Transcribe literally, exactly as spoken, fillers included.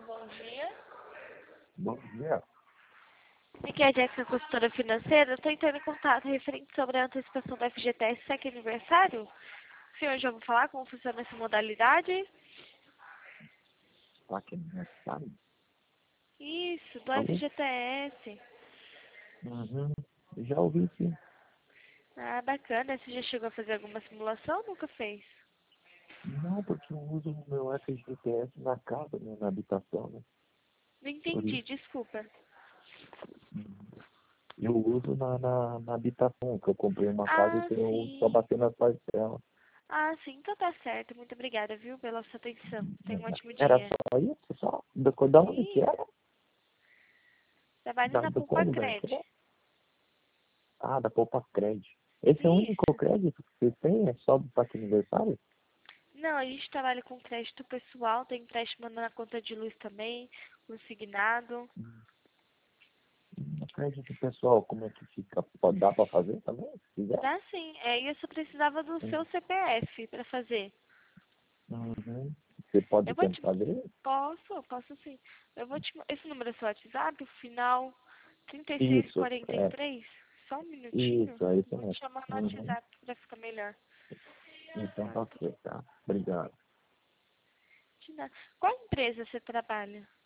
Bom dia. Bom dia. Aqui é a Jéssica, consultora financeira. Eu estou entrando em contato referente sobre a antecipação do F G T S Sec Aniversário. O senhor já ouviu falar como funciona essa modalidade? Tá aqui aniversário? Isso, do Alô? F G T S. Uhum. Já ouvi, sim. Ah, bacana. Você já chegou a fazer alguma simulação ou nunca fez? Não, porque eu uso o meu F G T S na casa, né, na habitação, né? Não Por entendi, isso. desculpa. Uhum. Eu uso na, na, na habitação, que eu comprei uma casa e Ah, tenho só sim. batendo as parcelas. Ah, sim, então tá certo. Muito obrigada, viu, pela sua atenção. Tenha um ótimo Era dia. só isso? Só? Da, da onde que Sim, era? trabalho Da, na do Poupa como da Cred. empresa? Ah, da Poupa Crédito. Esse é o único Isso. crédito que vocês têm? É só para aniversário? Não, a gente trabalha com crédito pessoal, tem empréstimo na conta de luz também, consignado. No crédito pessoal, como é que fica? Pode dar para fazer também, se quiser? Dá sim, é, e eu só precisava do Hum. seu C P F para fazer. Uhum. Você pode Eu vou te... tentar ver? Posso, posso sim. Eu vou te... Esse número é seu WhatsApp, o final trinta e seis Isso, quarenta e é. três. Só um minutinho. Isso, é isso Vou te mesmo. chamar no Uhum. WhatsApp para ficar melhor. Então tá Tá? ok, tá? Obrigado. Te dá. Qual empresa você trabalha?